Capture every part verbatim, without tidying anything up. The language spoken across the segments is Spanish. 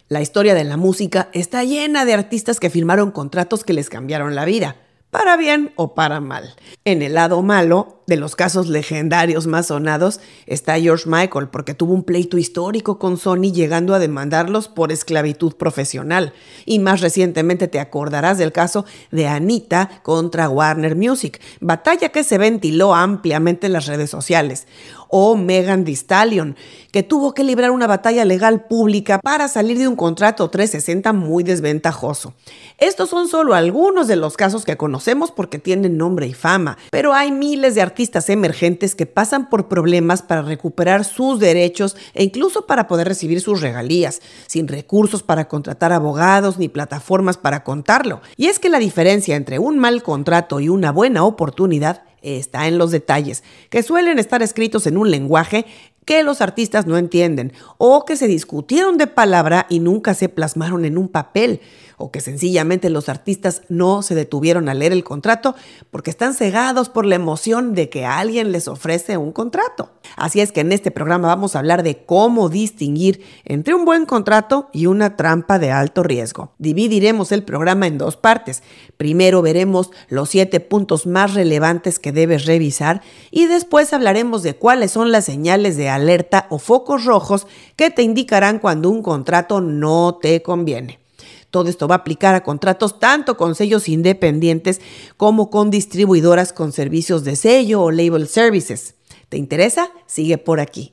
La historia de la música está llena de artistas que firmaron contratos que les cambiaron la vida, para bien o para mal. En el lado malo, de los casos legendarios más sonados, está George Michael, porque tuvo un pleito histórico con Sony llegando a demandarlos por esclavitud profesional. Y más recientemente te acordarás del caso de Anita contra Warner Music, batalla que se ventiló ampliamente en las redes sociales. O Megan Thee Stallion, que tuvo que librar una batalla legal pública para salir de un contrato trescientos sesenta muy desventajoso. Estos son solo algunos de los casos que conocemos porque tienen nombre y fama, pero hay miles de artistas emergentes que pasan por problemas para recuperar sus derechos e incluso para poder recibir sus regalías, sin recursos para contratar abogados ni plataformas para contarlo. Y es que la diferencia entre un mal contrato y una buena oportunidad está en los detalles, que suelen estar escritos en un lenguaje que los artistas no entienden, o que se discutieron de palabra y nunca se plasmaron en un papel, o que sencillamente los artistas no se detuvieron a leer el contrato porque están cegados por la emoción de que alguien les ofrece un contrato. Así es que en este programa vamos a hablar de cómo distinguir entre un buen contrato y una trampa de alto riesgo. Dividiremos el programa en dos partes. Primero veremos los siete puntos más relevantes que debes revisar y después hablaremos de cuáles son las señales de alerta o focos rojos que te indicarán cuando un contrato no te conviene. Todo esto va a aplicar a contratos tanto con sellos independientes como con distribuidoras con servicios de sello o label services. ¿Te interesa? Sigue por aquí.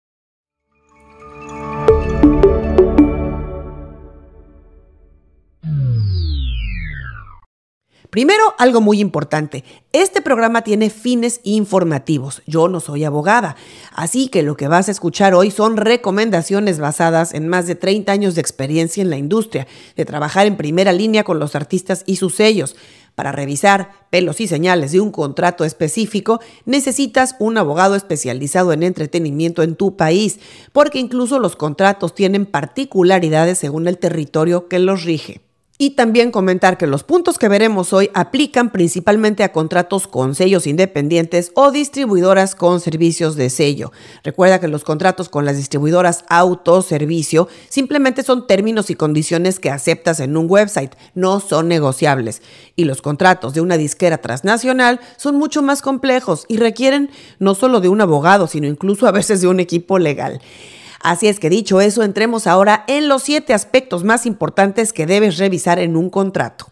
Primero, algo muy importante. Este programa tiene fines informativos. Yo no soy abogada, así que lo que vas a escuchar hoy son recomendaciones basadas en más de treinta años de experiencia en la industria, de trabajar en primera línea con los artistas y sus sellos. Para revisar pelos y señales de un contrato específico, necesitas un abogado especializado en entretenimiento en tu país, porque incluso los contratos tienen particularidades según el territorio que los rige. Y también comentar que los puntos que veremos hoy aplican principalmente a contratos con sellos independientes o distribuidoras con servicios de sello. Recuerda que los contratos con las distribuidoras autoservicio simplemente son términos y condiciones que aceptas en un website, no son negociables. Y los contratos de una disquera transnacional son mucho más complejos y requieren no solo de un abogado, sino incluso a veces de un equipo legal. Así es que dicho eso, entremos ahora en los siete aspectos más importantes que debes revisar en un contrato.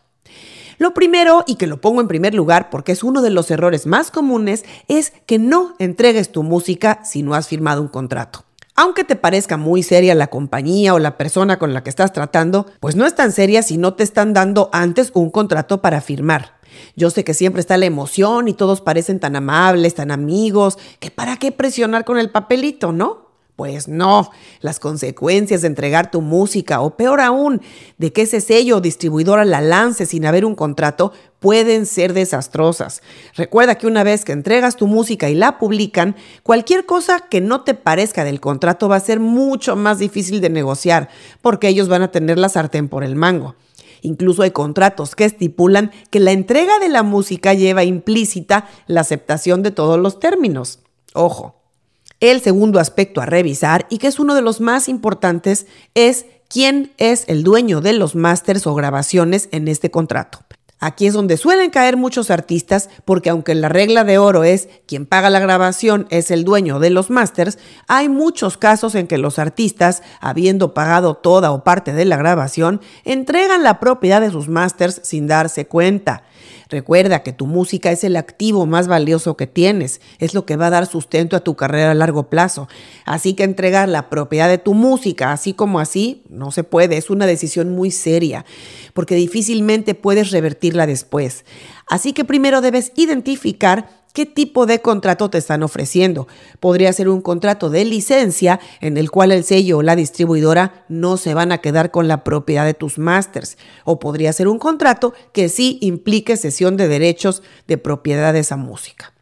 Lo primero, y que lo pongo en primer lugar porque es uno de los errores más comunes, es que no entregues tu música si no has firmado un contrato. Aunque te parezca muy seria la compañía o la persona con la que estás tratando, pues no es tan seria si no te están dando antes un contrato para firmar. Yo sé que siempre está la emoción y todos parecen tan amables, tan amigos, que para qué presionar con el papelito, ¿no? Pues no, las consecuencias de entregar tu música o peor aún, de que ese sello o distribuidora la lance sin haber un contrato pueden ser desastrosas. Recuerda que una vez que entregas tu música y la publican, cualquier cosa que no te parezca del contrato va a ser mucho más difícil de negociar porque ellos van a tener la sartén por el mango. Incluso hay contratos que estipulan que la entrega de la música lleva implícita la aceptación de todos los términos. Ojo. El segundo aspecto a revisar, y que es uno de los más importantes, es quién es el dueño de los másters o grabaciones en este contrato. Aquí es donde suelen caer muchos artistas, porque aunque la regla de oro es quien paga la grabación es el dueño de los másters, hay muchos casos en que los artistas, habiendo pagado toda o parte de la grabación, entregan la propiedad de sus másters sin darse cuenta. Recuerda que tu música es el activo más valioso que tienes, es lo que va a dar sustento a tu carrera a largo plazo. Así que entregar la propiedad de tu música así como así no se puede, es una decisión muy seria, porque difícilmente puedes revertirla después. Así que primero debes identificar ¿qué tipo de contrato te están ofreciendo? Podría ser un contrato de licencia en el cual el sello o la distribuidora no se van a quedar con la propiedad de tus másters. O podría ser un contrato que sí implique cesión de derechos de propiedad de esa música.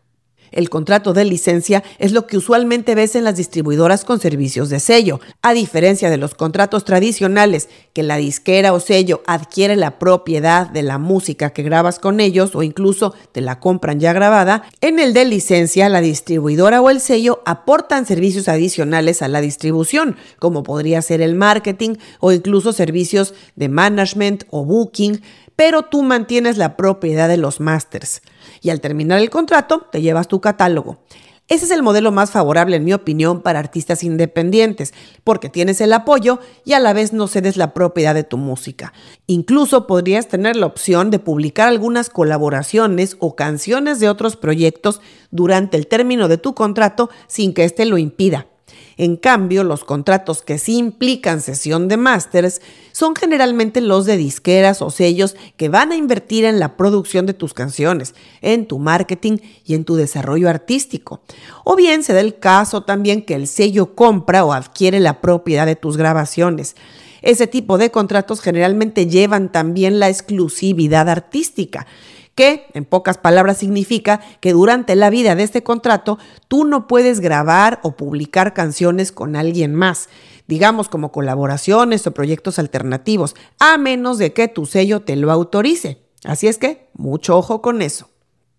El contrato de licencia es lo que usualmente ves en las distribuidoras con servicios de sello. A diferencia de los contratos tradicionales, que la disquera o sello adquiere la propiedad de la música que grabas con ellos o incluso te la compran ya grabada, en el de licencia la distribuidora o el sello aportan servicios adicionales a la distribución, como podría ser el marketing o incluso servicios de management o booking, pero tú mantienes la propiedad de los másters. Y al terminar el contrato, te llevas tu catálogo. Ese es el modelo más favorable, en mi opinión, para artistas independientes, porque tienes el apoyo y a la vez no cedes la propiedad de tu música. Incluso podrías tener la opción de publicar algunas colaboraciones o canciones de otros proyectos durante el término de tu contrato sin que éste lo impida. En cambio, los contratos que sí implican cesión de másters son generalmente los de disqueras o sellos que van a invertir en la producción de tus canciones, en tu marketing y en tu desarrollo artístico. O bien se da el caso también que el sello compra o adquiere la propiedad de tus grabaciones. Ese tipo de contratos generalmente llevan también la exclusividad artística, que en pocas palabras significa que durante la vida de este contrato tú no puedes grabar o publicar canciones con alguien más, digamos como colaboraciones o proyectos alternativos, a menos de que tu sello te lo autorice. Así es que, mucho ojo con eso.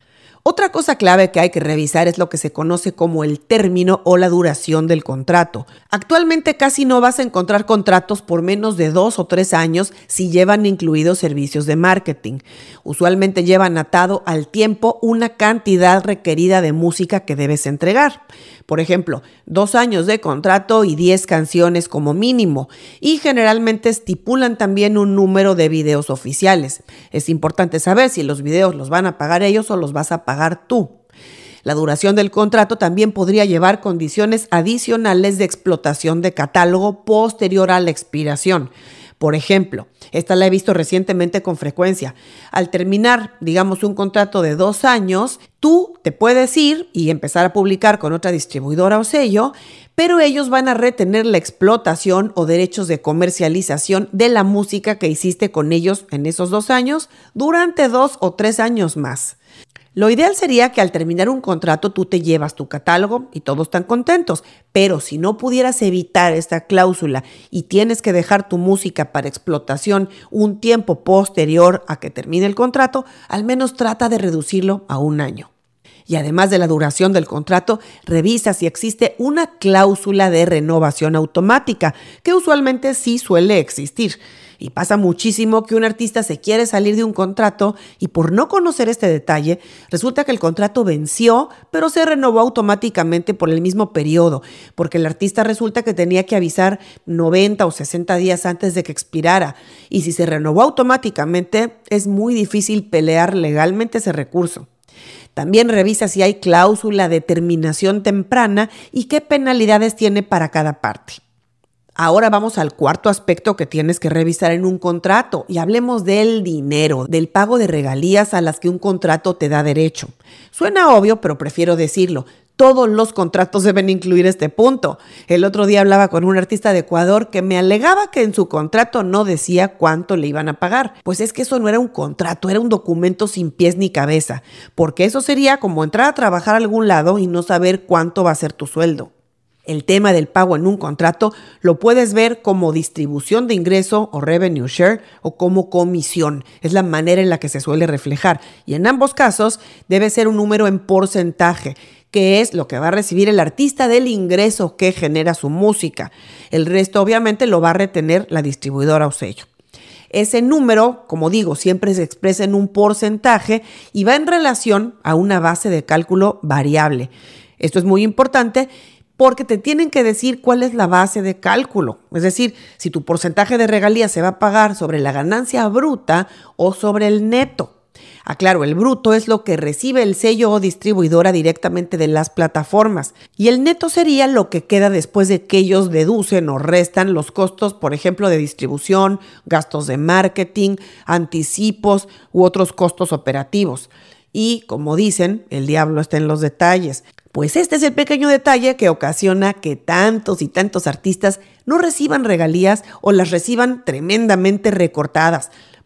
Otra cosa clave que hay que revisar es lo que se conoce como el término o la duración del contrato. Actualmente casi no vas a encontrar contratos por menos de dos o tres años si llevan incluidos servicios de marketing. Usualmente llevan atado al tiempo una cantidad requerida de música que debes entregar. Por ejemplo, dos años de contrato y diez canciones como mínimo. Y generalmente estipulan también un número de videos oficiales. Es importante saber si los videos los van a pagar ellos o los vas a pagar tú. La duración del contrato también podría llevar condiciones adicionales de explotación de catálogo posterior a la expiración. Por ejemplo, esta la he visto recientemente con frecuencia. Al terminar, digamos, un contrato de dos años, tú te puedes ir y empezar a publicar con otra distribuidora o sello, pero ellos van a retener la explotación o derechos de comercialización de la música que hiciste con ellos en esos dos años durante dos o tres años más. Lo ideal sería que al terminar un contrato tú te llevas tu catálogo y todos están contentos, pero si no pudieras evitar esta cláusula y tienes que dejar tu música para explotación un tiempo posterior a que termine el contrato, al menos trata de reducirlo a un año. Y además de la duración del contrato, revisa si existe una cláusula de renovación automática, que usualmente sí suele existir. Y pasa muchísimo que un artista se quiere salir de un contrato y por no conocer este detalle, resulta que el contrato venció, pero se renovó automáticamente por el mismo periodo, porque el artista resulta que tenía que avisar noventa o sesenta días antes de que expirara. Y si se renovó automáticamente, es muy difícil pelear legalmente ese recurso. También revisa si hay cláusula de terminación temprana y qué penalidades tiene para cada parte. Ahora vamos al cuarto aspecto que tienes que revisar en un contrato y hablemos del dinero, del pago de regalías a las que un contrato te da derecho. Suena obvio, pero prefiero decirlo. Todos los contratos deben incluir este punto. El otro día hablaba con un artista de Ecuador que me alegaba que en su contrato no decía cuánto le iban a pagar. Pues es que eso no era un contrato, era un documento sin pies ni cabeza, porque eso sería como entrar a trabajar a algún lado y no saber cuánto va a ser tu sueldo. El tema del pago en un contrato lo puedes ver como distribución de ingreso o revenue share o como comisión. Es la manera en la que se suele reflejar. Y en ambos casos debe ser un número en porcentaje, que es lo que va a recibir el artista del ingreso que genera su música. El resto obviamente lo va a retener la distribuidora o sello. Ese número, como digo, siempre se expresa en un porcentaje y va en relación a una base de cálculo variable. Esto es muy importante porque te tienen que decir cuál es la base de cálculo. Es decir, si tu porcentaje de regalías se va a pagar sobre la ganancia bruta o sobre el neto. Aclaro, el bruto es lo que recibe el sello o distribuidora directamente de las plataformas y el neto sería lo que queda después de que ellos deducen o restan los costos, por ejemplo, de distribución, gastos de marketing, anticipos u otros costos operativos. Y, como dicen, el diablo está en los detalles. Pues este es el pequeño detalle que ocasiona que tantos y tantos artistas no reciban regalías o las reciban tremendamente recortadas.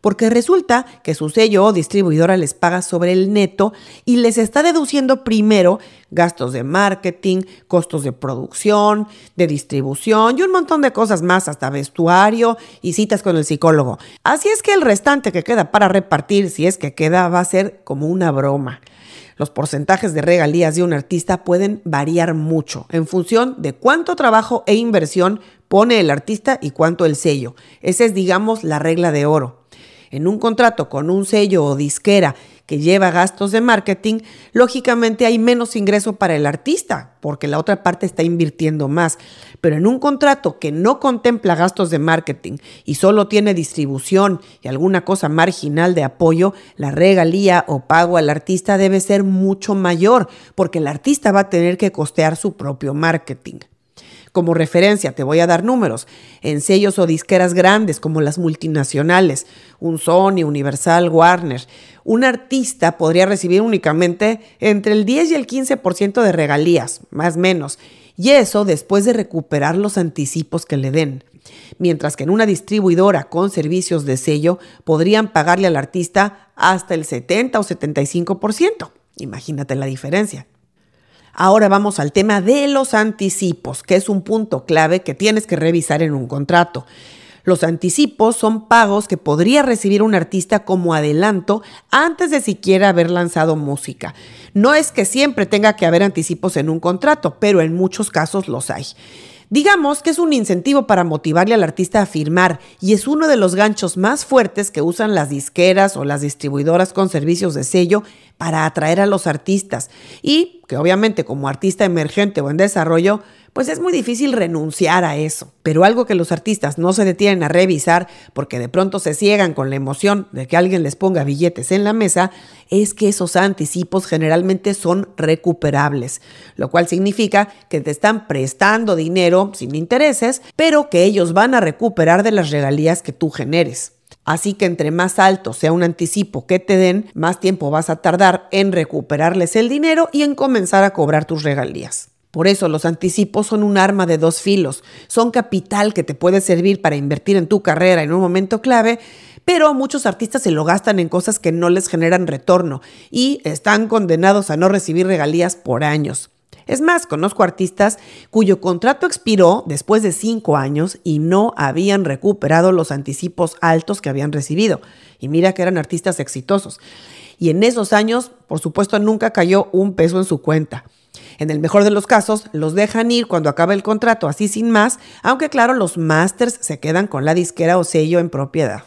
porque resulta que su sello o distribuidora les paga sobre el neto y les está deduciendo primero gastos de marketing, costos de producción, de distribución y un montón de cosas más, hasta vestuario y citas con el psicólogo. Así es que el restante que queda para repartir, si es que queda, va a ser como una broma. Los porcentajes de regalías de un artista pueden variar mucho en función de cuánto trabajo e inversión pone el artista y cuánto el sello. Esa es, digamos, la regla de oro. En un contrato con un sello o disquera que lleva gastos de marketing, lógicamente hay menos ingreso para el artista, porque la otra parte está invirtiendo más. Pero en un contrato que no contempla gastos de marketing y solo tiene distribución y alguna cosa marginal de apoyo, la regalía o pago al artista debe ser mucho mayor, porque el artista va a tener que costear su propio marketing. Como referencia, te voy a dar números. En sellos o disqueras grandes como las multinacionales, un Sony, Universal, Warner, un artista podría recibir únicamente entre el diez y el quince por ciento de regalías, más o menos, y eso después de recuperar los anticipos que le den. Mientras que en una distribuidora con servicios de sello podrían pagarle al artista hasta el setenta o setenta y cinco por ciento. Imagínate la diferencia. Ahora vamos al tema de los anticipos, que es un punto clave que tienes que revisar en un contrato. Los anticipos son pagos que podría recibir un artista como adelanto antes de siquiera haber lanzado música. No es que siempre tenga que haber anticipos en un contrato, pero en muchos casos los hay. Digamos que es un incentivo para motivarle al artista a firmar y es uno de los ganchos más fuertes que usan las disqueras o las distribuidoras con servicios de sello para atraer a los artistas y que obviamente como artista emergente o en desarrollo, pues es muy difícil renunciar a eso. Pero algo que los artistas no se detienen a revisar porque de pronto se ciegan con la emoción de que alguien les ponga billetes en la mesa, es que esos anticipos generalmente son recuperables, lo cual significa que te están prestando dinero sin intereses, pero que ellos van a recuperar de las regalías que tú generes. Así que entre más alto sea un anticipo que te den, más tiempo vas a tardar en recuperarles el dinero y en comenzar a cobrar tus regalías. Por eso los anticipos son un arma de dos filos, son capital que te puede servir para invertir en tu carrera en un momento clave, pero muchos artistas se lo gastan en cosas que no les generan retorno y están condenados a no recibir regalías por años. Es más, conozco artistas cuyo contrato expiró después de cinco años y no habían recuperado los anticipos altos que habían recibido. Y mira que eran artistas exitosos. Y en esos años, por supuesto, nunca cayó un peso en su cuenta. En el mejor de los casos, los dejan ir cuando acaba el contrato, así sin más, aunque claro, los masters se quedan con la disquera o sello en propiedad.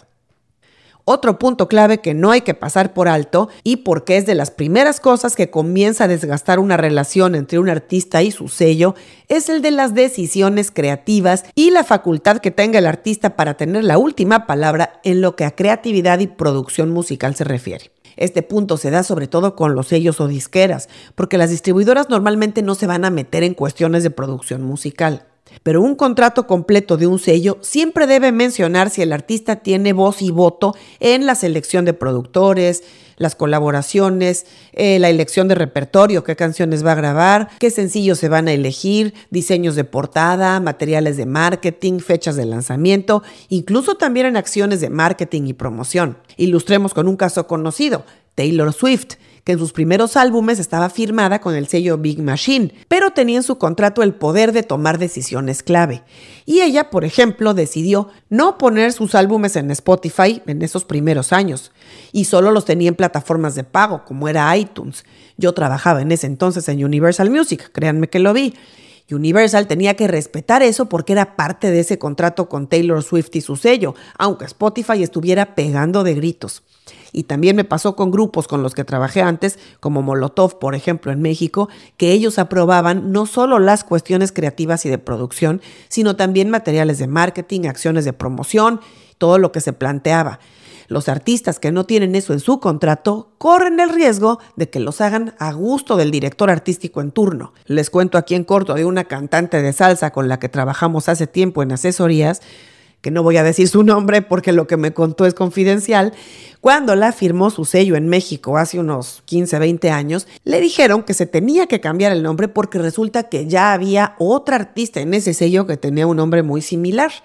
Otro punto clave que no hay que pasar por alto y porque es de las primeras cosas que comienza a desgastar una relación entre un artista y su sello es el de las decisiones creativas y la facultad que tenga el artista para tener la última palabra en lo que a creatividad y producción musical se refiere. Este punto se da sobre todo con los sellos o disqueras, porque las distribuidoras normalmente no se van a meter en cuestiones de producción musical. Pero un contrato completo de un sello siempre debe mencionar si el artista tiene voz y voto en la selección de productores, las colaboraciones, eh, la elección de repertorio, qué canciones va a grabar, qué sencillos se van a elegir, diseños de portada, materiales de marketing, fechas de lanzamiento, incluso también en acciones de marketing y promoción. Ilustremos con un caso conocido, Taylor Swift, que en sus primeros álbumes estaba firmada con el sello Big Machine, pero tenía en su contrato el poder de tomar decisiones clave. Y ella, por ejemplo, decidió no poner sus álbumes en Spotify en esos primeros años, y solo los tenía en plataformas de pago, como era iTunes. Yo trabajaba en ese entonces en Universal Music, créanme que lo vi. Universal tenía que respetar eso porque era parte de ese contrato con Taylor Swift y su sello, aunque Spotify estuviera pegando de gritos. Y también me pasó con grupos con los que trabajé antes, como Molotov, por ejemplo, en México, que ellos aprobaban no solo las cuestiones creativas y de producción, sino también materiales de marketing, acciones de promoción, todo lo que se planteaba. Los artistas que no tienen eso en su contrato corren el riesgo de que los hagan a gusto del director artístico en turno. Les cuento aquí en corto de una cantante de salsa con la que trabajamos hace tiempo en asesorías, que no voy a decir su nombre porque lo que me contó es confidencial. Cuando la firmó su sello en México hace unos quince, veinte años, le dijeron que se tenía que cambiar el nombre porque resulta que ya había otra artista en ese sello que tenía un nombre muy similar.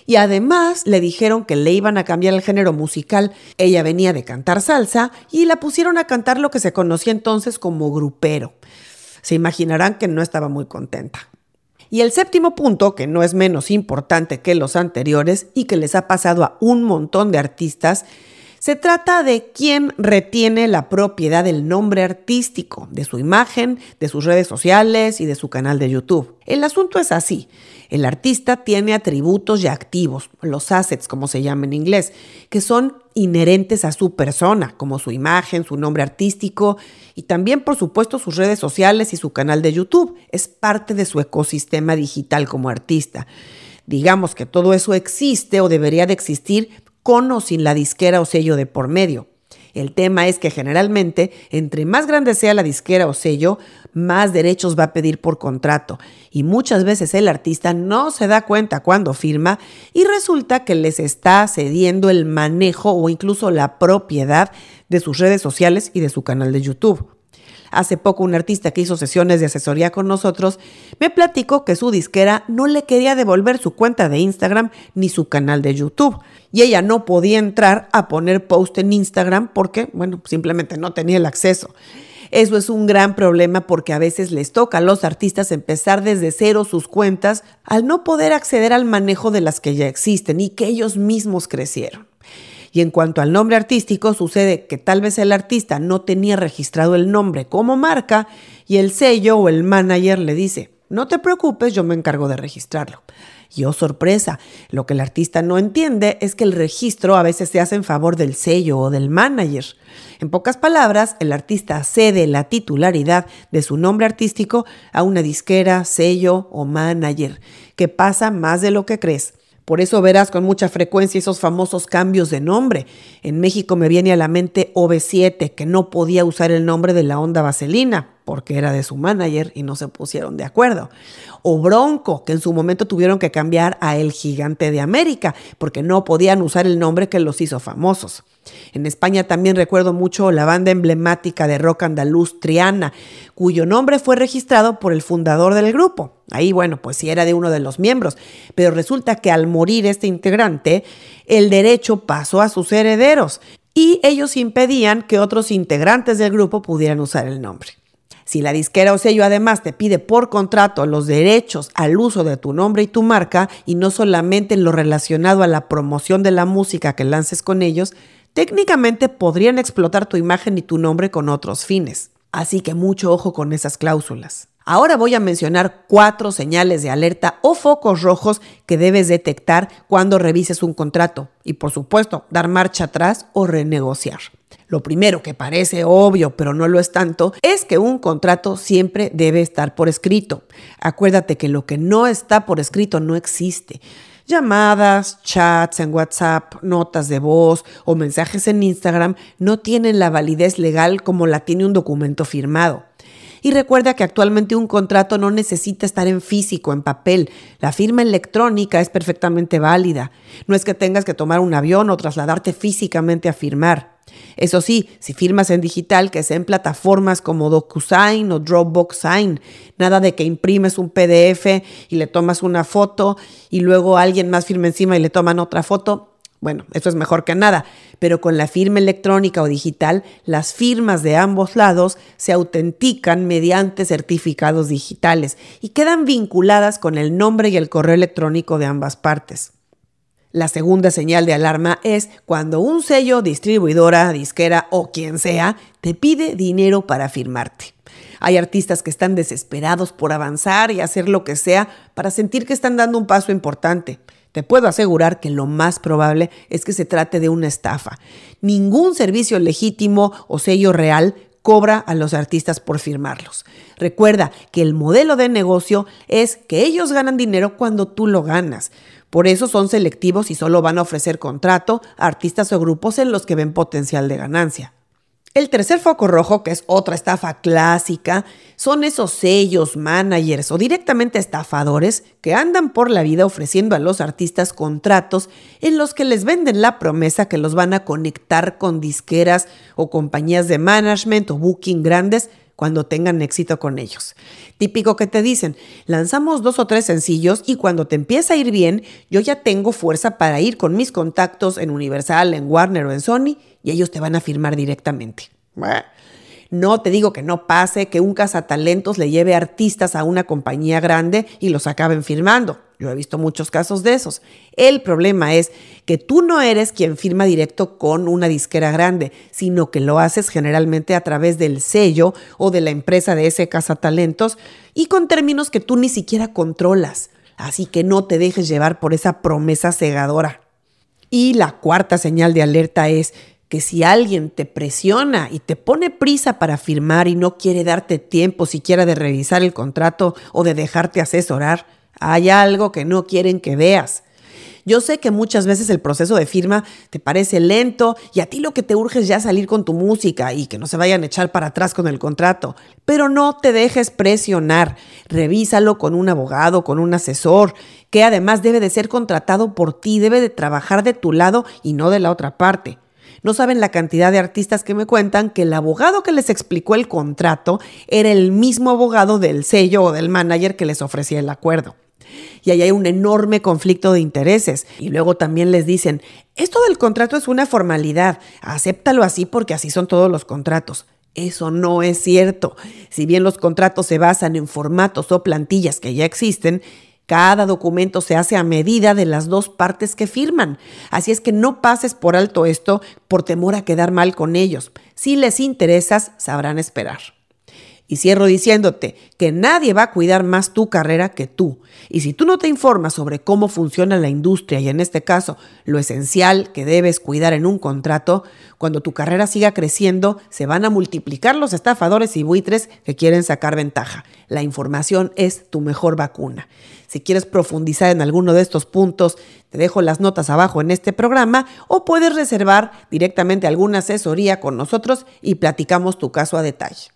Y además le dijeron que le iban a cambiar el género musical. Ella venía de cantar salsa y la pusieron a cantar lo que se conocía entonces como grupero. Se imaginarán que no estaba muy contenta. Y el séptimo punto, que no es menos importante que los anteriores y que les ha pasado a un montón de artistas, se trata de quién retiene la propiedad del nombre artístico, de su imagen, de sus redes sociales y de su canal de YouTube. El asunto es así. El artista tiene atributos y activos, los assets como se llama en inglés, que son inherentes a su persona, como su imagen, su nombre artístico y también, por supuesto, sus redes sociales y su canal de YouTube. Es parte de su ecosistema digital como artista. Digamos que todo eso existe o debería de existir con o sin la disquera o sello de por medio. El tema es que generalmente, entre más grande sea la disquera o sello, más derechos va a pedir por contrato. Y muchas veces el artista no se da cuenta cuando firma y resulta que les está cediendo el manejo o incluso la propiedad de sus redes sociales y de su canal de YouTube. Hace poco un artista que hizo sesiones de asesoría con nosotros me platicó que su disquera no le quería devolver su cuenta de Instagram ni su canal de YouTube. Y ella no podía entrar a poner post en Instagram porque, bueno, simplemente no tenía el acceso. Eso es un gran problema porque a veces les toca a los artistas empezar desde cero sus cuentas al no poder acceder al manejo de las que ya existen y que ellos mismos crecieron. Y en cuanto al nombre artístico, sucede que tal vez el artista no tenía registrado el nombre como marca y el sello o el manager le dice, no te preocupes, yo me encargo de registrarlo. Y oh sorpresa, lo que el artista no entiende es que el registro a veces se hace en favor del sello o del manager. En pocas palabras, el artista cede la titularidad de su nombre artístico a una disquera, sello o manager, que pasa más de lo que crees. Por eso verás con mucha frecuencia esos famosos cambios de nombre. En México me viene a la mente O V siete, que no podía usar el nombre de la Onda Vaselina, porque era de su manager y no se pusieron de acuerdo. O Bronco, que en su momento tuvieron que cambiar a El Gigante de América, porque no podían usar el nombre que los hizo famosos. En España también recuerdo mucho la banda emblemática de rock andaluz Triana, cuyo nombre fue registrado por el fundador del grupo. Ahí, bueno, pues sí era de uno de los miembros, pero resulta que al morir este integrante, el derecho pasó a sus herederos y ellos impedían que otros integrantes del grupo pudieran usar el nombre. Si la disquera o sello además te pide por contrato los derechos al uso de tu nombre y tu marca, y no solamente en lo relacionado a la promoción de la música que lances con ellos, técnicamente podrían explotar tu imagen y tu nombre con otros fines. Así que mucho ojo con esas cláusulas. Ahora voy a mencionar cuatro señales de alerta o focos rojos que debes detectar cuando revises un contrato y, por supuesto, dar marcha atrás o renegociar. Lo primero, que parece obvio, pero no lo es tanto, es que un contrato siempre debe estar por escrito. Acuérdate que lo que no está por escrito no existe. Llamadas, chats en WhatsApp, notas de voz o mensajes en Instagram no tienen la validez legal como la tiene un documento firmado. Y recuerda que actualmente un contrato no necesita estar en físico, en papel. La firma electrónica es perfectamente válida. No es que tengas que tomar un avión o trasladarte físicamente a firmar. Eso sí, si firmas en digital, que sea en plataformas como DocuSign o Dropbox Sign. Nada de que imprimes un P D F y le tomas una foto y luego alguien más firma encima y le toman otra foto. Bueno, eso es mejor que nada, pero con la firma electrónica o digital, las firmas de ambos lados se autentican mediante certificados digitales y quedan vinculadas con el nombre y el correo electrónico de ambas partes. La segunda señal de alarma es cuando un sello, distribuidora, disquera o quien sea te pide dinero para firmarte. Hay artistas que están desesperados por avanzar y hacer lo que sea para sentir que están dando un paso importante. Te puedo asegurar que lo más probable es que se trate de una estafa. Ningún servicio legítimo o sello real cobra a los artistas por firmarlos. Recuerda que el modelo de negocio es que ellos ganan dinero cuando tú lo ganas. Por eso son selectivos y solo van a ofrecer contrato a artistas o grupos en los que ven potencial de ganancia. El tercer foco rojo, que es otra estafa clásica, son esos sellos, managers o directamente estafadores que andan por la vida ofreciendo a los artistas contratos en los que les venden la promesa que los van a conectar con disqueras o compañías de management o booking grandes cuando tengan éxito con ellos. Típico que te dicen, lanzamos dos o tres sencillos y cuando te empieza a ir bien, yo ya tengo fuerza para ir con mis contactos en Universal, en Warner o en Sony y ellos te van a firmar directamente. Bueno, no te digo que no pase que un cazatalentos le lleve artistas a una compañía grande y los acaben firmando. Yo he visto muchos casos de esos. El problema es que tú no eres quien firma directo con una disquera grande, sino que lo haces generalmente a través del sello o de la empresa de ese cazatalentos y con términos que tú ni siquiera controlas. Así que no te dejes llevar por esa promesa cegadora. Y la cuarta señal de alerta es que si alguien te presiona y te pone prisa para firmar y no quiere darte tiempo siquiera de revisar el contrato o de dejarte asesorar, hay algo que no quieren que veas. Yo sé que muchas veces el proceso de firma te parece lento y a ti lo que te urge es ya salir con tu música y que no se vayan a echar para atrás con el contrato. Pero no te dejes presionar. Revísalo con un abogado, con un asesor, que además debe de ser contratado por ti, debe de trabajar de tu lado y no de la otra parte. No saben la cantidad de artistas que me cuentan que el abogado que les explicó el contrato era el mismo abogado del sello o del manager que les ofrecía el acuerdo. Y ahí hay un enorme conflicto de intereses. Y luego también les dicen, esto del contrato es una formalidad, acéptalo así porque así son todos los contratos. Eso no es cierto. Si bien los contratos se basan en formatos o plantillas que ya existen, cada documento se hace a medida de las dos partes que firman. Así es que no pases por alto esto por temor a quedar mal con ellos. Si les interesas, sabrán esperar. Y cierro diciéndote que nadie va a cuidar más tu carrera que tú. Y si tú no te informas sobre cómo funciona la industria y en este caso lo esencial que debes cuidar en un contrato, cuando tu carrera siga creciendo se van a multiplicar los estafadores y buitres que quieren sacar ventaja. La información es tu mejor vacuna. Si quieres profundizar en alguno de estos puntos, te dejo las notas abajo en este programa o puedes reservar directamente alguna asesoría con nosotros y platicamos tu caso a detalle.